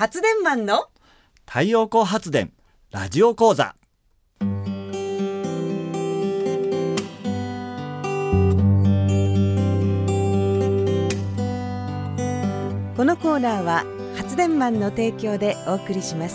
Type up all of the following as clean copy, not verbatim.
発電マンの太陽光発電ラジオ講座。 このコーナーは発電マンの提供でお送りします。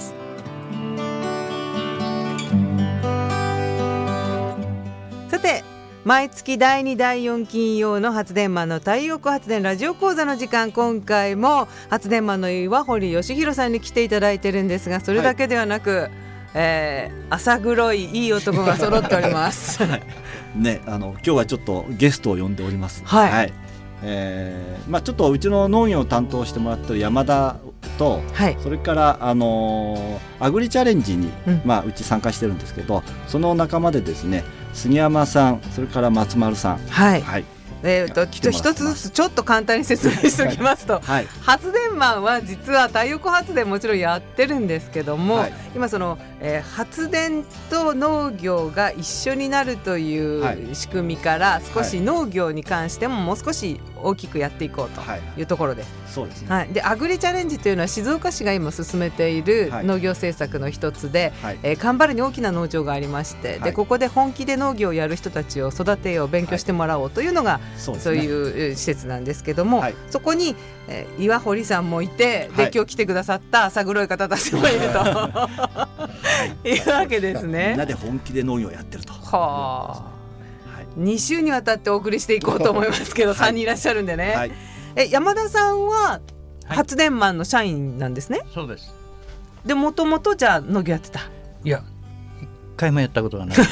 さて、毎月第2第4金曜の発電マンの太陽光発電ラジオ講座の時間、今回も発電マンの岩堀義弘さんに来ていただいてるんですが、それだけではなく、朝黒いいい男が揃っておりますね、今日はちょっとゲストを呼んでおります。 はい、 はい。ちょっとうちの農業を担当してもらってる山田と、はい、それからアグリチャレンジに、うち参加してるんですけど、その仲間でですね、杉山さん、それから松丸さん、はい、はい、一つずつちょっと簡単に説明しておきますと、はい、発電マンは実は太陽光発電もちろんやってるんですけども、はい、今その、発電と農業が一緒になるという仕組みから少し農業に関してももう少し大きくやっていこうというところです。 そうですね。 はい、でアグリチャレンジというのは静岡市が今進めている農業政策の一つで、蒲原に大きな農場がありまして、でここで本気で農業をやる人たちを育てよう、勉強してもらおうというのが、そういう施設なんですけども、そこに、岩堀さんもいて、で今日来てくださった朝黒い方たちもいるというわけですね。 みんなで本気で農業をやってると。 はあ、2週にわたってお送りしていこうと思いますけど3人いらっしゃるんでね、はい、山田さんは発電マンの社員なんですね。 そうです。 でもともとじゃあ農業やってた？ いや、一回もやったことがない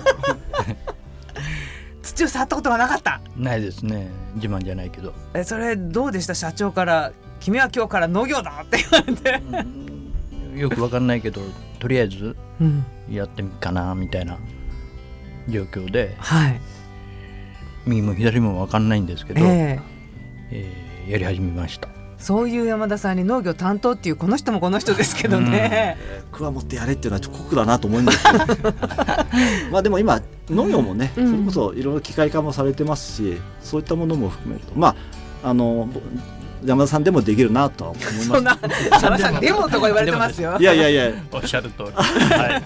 土を触ったことがなかった？ ないですね。自慢じゃないけど。 それどうでした？社長から君は今日から農業だって言われてよくわかんないけど、とりあえずやってみっかなみたいな状況で、はい、右も左もわかんないんですけど、やり始めました。 そういう山田さんに農業担当っていう、この人もこの人ですけどね、 クワ持ってやれっていうのはちょっと酷だなと思うんですけどでも今農業もね、それこそいろいろ機械化もされてますし、そういったものも含めると、山田さんでもできるなとは思います。 そんな山田さんでもとか言われてますよ。 いやいやいや、 おっしゃる通り、はい、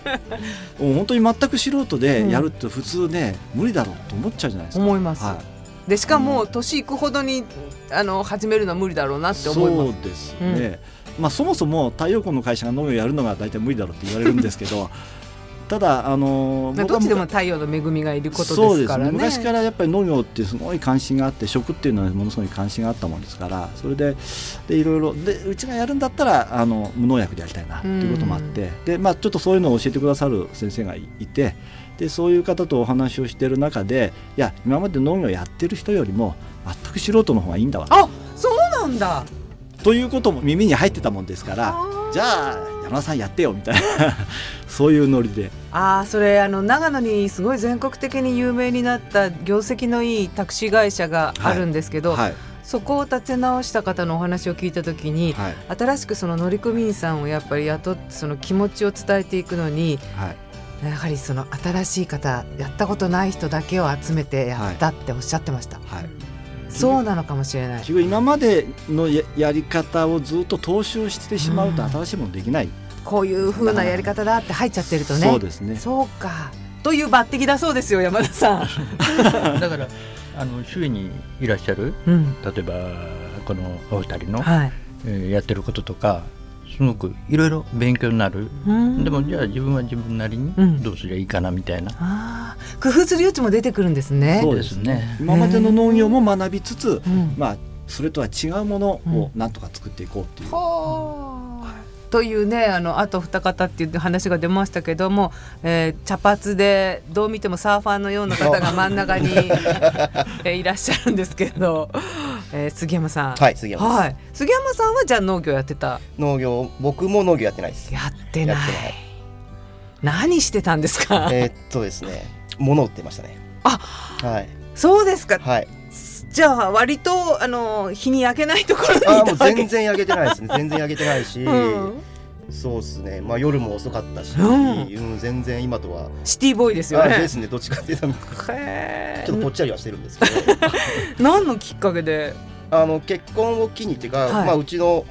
もう本当に全く素人でやるって普通ね、無理だろうと思っちゃうじゃないですか。 思います、はい、でしかも年いくほどに始めるのは無理だろうなって思います。 そうですね、そもそも太陽光の会社が農業をやるのが大体無理だろうって言われるんですけどただどっちでも太陽の恵みがいることですからね。 昔からやっぱり農業ってすごい関心があって、食っていうのはものすごい関心があったもんですから、それでいろいろでうちがやるんだったら無農薬でやりたいなということもあって、で、ちょっとそういうのを教えてくださる先生がいて、でそういう方とお話をしている中で、いや今まで農業やってる人よりも全く素人の方がいいんだわ。 あ、そうなんだということも耳に入ってたもんですから、じゃあ山田さんやってよみたいなそういうノリで。 それ長野にすごい全国的に有名になった業績のいいタクシー会社があるんですけど、そこを立て直した方のお話を聞いたときに、新しくその乗組員さんをやっぱり雇って、その気持ちを伝えていくのに、やはりその新しい方、やったことない人だけを集めてやったっておっしゃってました。そうなのかもしれない。 今までの やり方をずっと踏襲してしまうと新しいものできない、 こういう風なやり方だって入っちゃってるとね。 そうですね。 そうか、という抜擢だそうですよ、山田さんだから周囲にいらっしゃる、例えばこのお二人の、やってることとかすごくいろいろ勉強になる。でもじゃあ自分は自分なりにどうすりゃいいかなみたいな、 工夫する余地も出てくるんですね。 そうですね。今までの農業も学びつつ、それとは違うものをなんとか作っていこうっていう、 というね、あと二方っていう話が出ましたけども、茶髪でどう見てもサーファーのような方が真ん中にいらっしゃるんですけど、杉山さん。 はい、杉山です。 はい、杉山さんはじゃあ農業やってた？ 僕も農業やってないです。 やってない。何してたんですか？ ですね、物売ってましたね。 はい。そうですか。はい。じゃあ割と日に焼けないところにいたわけ。 もう全然焼けてないですね。全然焼けてないし、そうですね。夜も遅かったし、全然今とはシティボーイですよね。 ですね。どっちかっていうとちょっとぽっちゃりはしてるんですけど。 何のきっかけで？ 結婚を機にっていうか、うちの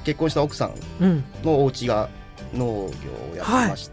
結婚した奥さんのお家が農業をやってまして、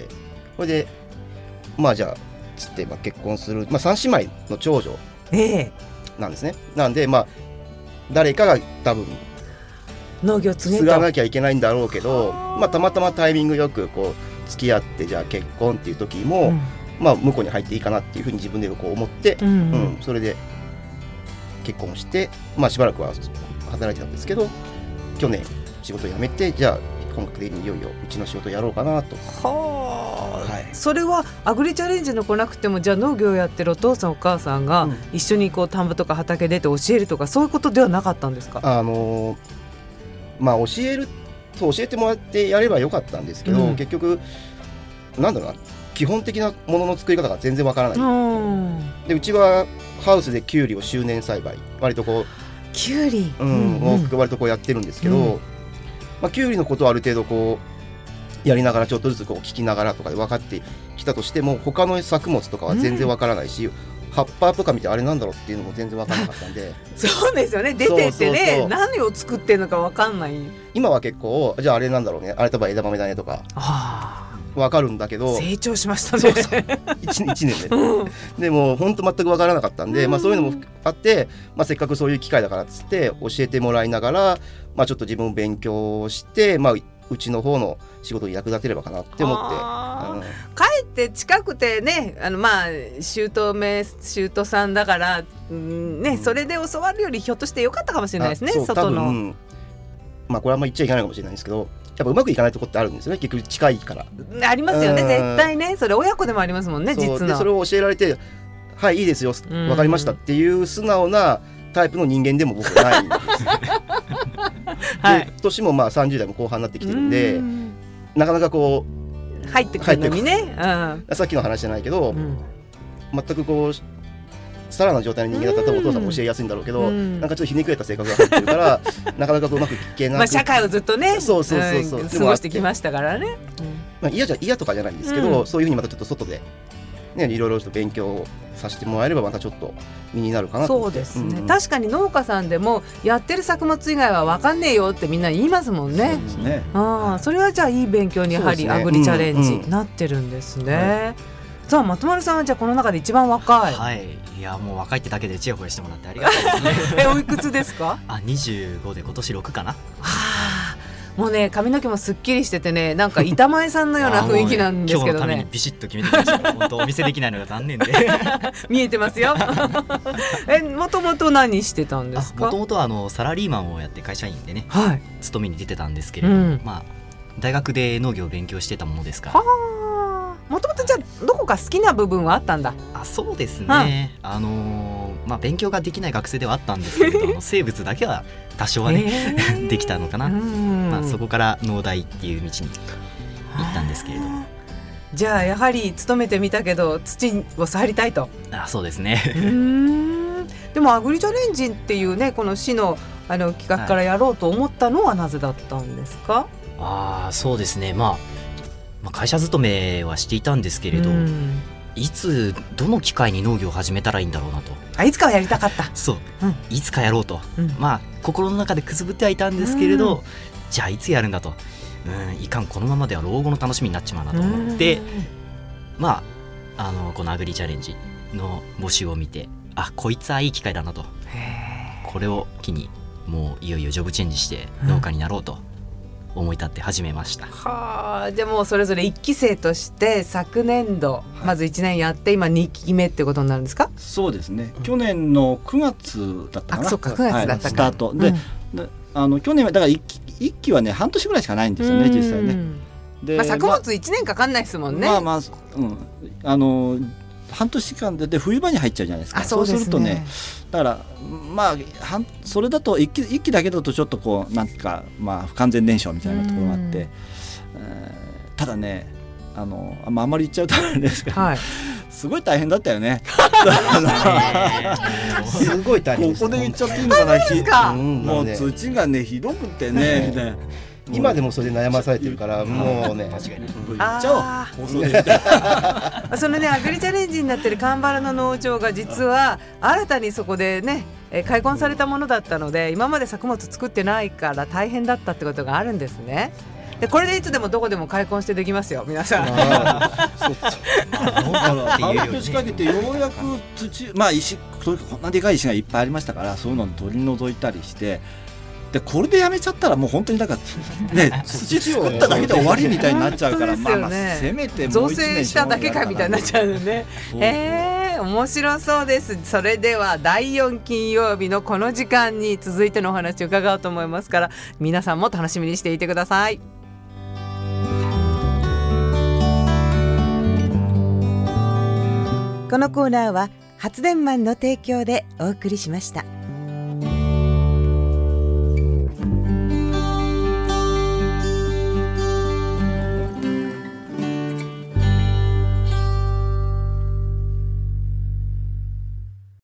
これでまあじゃあつって、結婚する、3姉妹の長女なんですね。なんで誰かが多分農業継がなきゃいけないんだろうけど、たまたまタイミングよくこう付き合ってじゃあ結婚っていう時も、向こうに入っていいかなっていうふうに自分でこう思って、それで結婚して、しばらくは働いてたんですけど、去年仕事を辞めて、じゃあ本格的にいよいようちの仕事をやろうかなと。 それはアグリチャレンジの来なくても、じゃあ農業やってるお父さんお母さんが一緒にこう田んぼとか畑出て教えるとか、そういうことではなかったんですか？ 教えてもらってやればよかったんですけど、結局なんだろうな、基本的なものの作り方が全然わからない。でうちはハウスでキュウリを周年栽培、割とこうキュウリを割とこうやってるんですけど、キュウリのことをある程度こうやりながらちょっとずつこう聞きながらとかで分かってきたとしても、他の作物とかは全然わからないし、葉っぱとか見てあれなんだろうっていうのも全然分からなかったんでそうですよね、出てってね、何を作ってるのか分かんない。 今は結構じゃああれなんだろうね、あれ多分枝豆だねとか分かるんだけど、 成長しましたね。 1年で、でも本当全く分からなかったんで、そういうのもあって、せっかくそういう機会だからっつって教えてもらいながら、ちょっと自分を勉強して、うちの方の仕事に役立てればかなって思って、 かえって近くてね、姑さんだからそれで教わるよりひょっとしてよかったかもしれないですね。外のこれは言っちゃいけないかもしれないんですけど、やっぱうまくいかないとこってあるんですよね、結局近いから。 ありますよね、絶対ね。それ親子でもありますもんね。実はそれを教えられて、はいいいですよ、分かりましたっていう素直なタイプの人間でも僕はないんですで年も30代も後半になってきてるんで、なかなかこう入ってくるのにね、 さっきの話じゃないけど、全くこうさらな状態の人間だったらお父さんも教えやすいんだろうけど、なんかちょっとひねくれた性格が入ってるからなかなかうまくいけなく、 社会をずっとねそう過ごしてきましたからね。 嫌とかじゃないんですけど、そういうふうにまたちょっと外でいろいろと勉強をさせてもらえればまたちょっと身になるかなと思って。 そうですね、確かに農家さんでもやってる作物以外は分かんねえよってみんな言いますもんね。そうですね。それはじゃあいい勉強にやはりアグリチャレンジなってるんですね。さあ松丸さんはじゃあこの中で一番若い。 いやもう若いってだけでチヤホヤしてもらってありがたいですね。 おいくつですか ？25で今年6かな。 もうね髪の毛もすっきりしててね、なんか板前さんのような雰囲気なんですけどね。 今日のためにビシッと決めてきました。本当お見せできないのが残念で見えてますよ。もともと何してたんですか？ もともとはサラリーマンをやって会社員でね、勤めに出てたんですけれども、大学で農業を勉強してたものですから。 もともとじゃあどこか好きな部分はあったんだ？ そうですね、勉強ができない学生ではあったんですけれど生物だけは多少はね、できたのかな。そこから農大っていう道に行ったんですけれども、 じゃあやはり勤めてみたけど土を触りたいと。 そうですね。 でもアグリチャレンジっていうねこの市の企画からやろうと思ったのはなぜだったんですか？ そうですね、会社勤めはしていたんですけれど、いつどの機会に農業を始めたらいいんだろうなと。 いつかはやりたかった。 そう、いつかやろうと、心の中でくすぶってはいたんですけれど、じゃあいつやるんだと、いかんこのままでは老後の楽しみになっちまうなと思って、このアグリチャレンジの募集を見て、こいつはいい機会だなと、これを機にもういよいよジョブチェンジして農家になろうと思い立って始めました。 じゃあもうそれぞれ1期生として昨年度、まず1年やって今2期目ってことになるんですか？ そうですね、去年の9月だったかな。 そうか9月だったか、 スタートで、去年はだから1期はね半年ぐらいしかないんですよね実際ね。 で作物1年かかんないですもんね。 半年間で冬場に入っちゃうじゃないですか。そうするとね、だからそれだと一期だけだとちょっとこうなんか不完全燃焼みたいなところがあって、ただねあんまり言っちゃうとあれですけど、すごい大変だったよね。 すごい大変です。 ここで言っちゃっていいのかな。もう土がねひどくてね。 今でもそれで悩まされてるからもうね間違いない。 言っちゃおう。 そのねアグリチャレンジになってる蒲原の農場が実は新たにそこでね開墾されたものだったので今まで作物作ってないから大変だったってことがあるんですね。でこれでいつでもどこでも開墾してできますよ皆さん。 半年かけてようやく土、石こんなでかい石がいっぱいありましたからそういうのを取り除いたりしてでこれでやめちゃったらもう本当にだからね土作っただけで終わりみたいになっちゃうから、せめてもう1年造成しただけかみたいになっちゃうよね。面白そうです。それでは第4金曜日のこの時間に続いてのお話を伺おうと思いますから皆さんも楽しみにしていてください。このコーナーは発電マンの提供でお送りしました。